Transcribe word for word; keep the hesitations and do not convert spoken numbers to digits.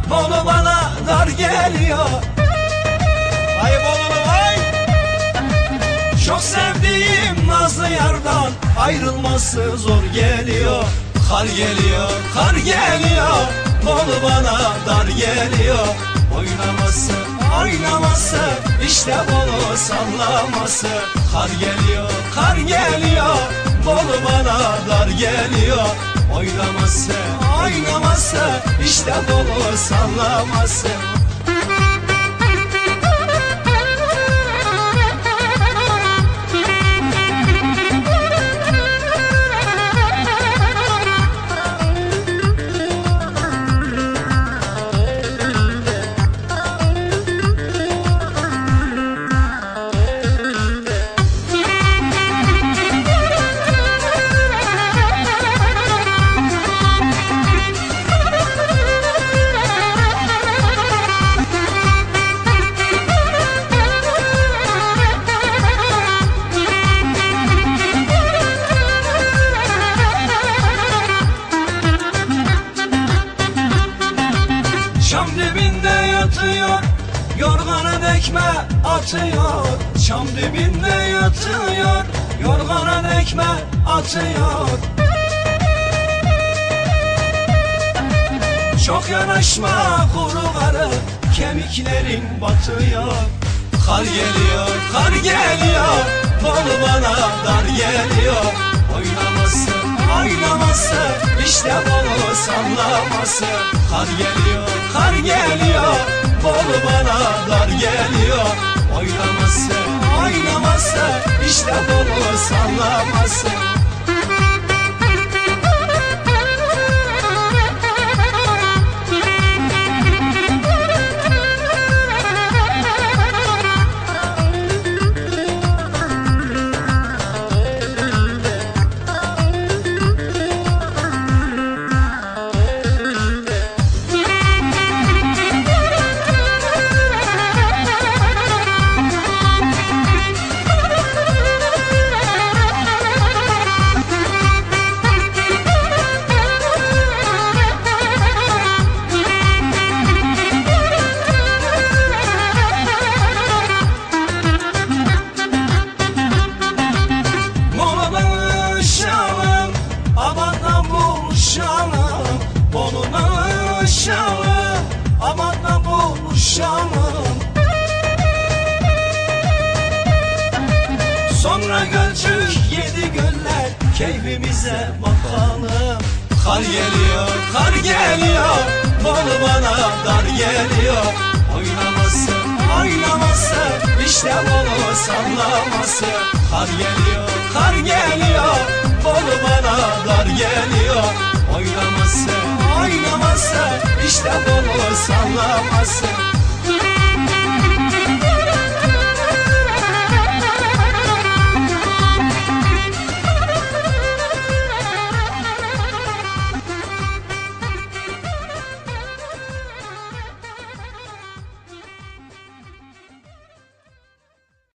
Bolu bana dar geliyor. Vay Bolu vay. Çok sevdiğim nazlı yardan ayrılması zor geliyor. Kar geliyor, kar geliyor. Bolu bana dar geliyor. Oynaması, oynaması, işte Bolu sallaması. Kar geliyor, kar geliyor. Bolu bana dar geliyor. Oynaması, oynaması, işte Bolu sallaması. Çam dibinde yatıyor, yorgana dekme atıyor. Çam dibinde yatıyor, yorgana dekme atıyor. Çok yanaşma kuru karı, kemiklerin batıyor. Kar geliyor, kar geliyor, Bolu bana dar geliyor. Oynaması, oynaması, işte Bolu sallaması. Kar geliyor, kar geliyor, Bolu bana dar geliyor. Oynaması, oynaması, işte Bolu sallaması. Bolu'na uşağım, aman da buluşalım. Sonra Gölcük yedi göller, keyfimize bakalım. Kar geliyor, kar geliyor, Bolu bana dar geliyor. Oynaması, oynaması, işte Bolu sallaması. Kar geliyor, kar geliyor, Bolu bana dar geliyor. Oynaması, oynaması, işte Bolu sallaması.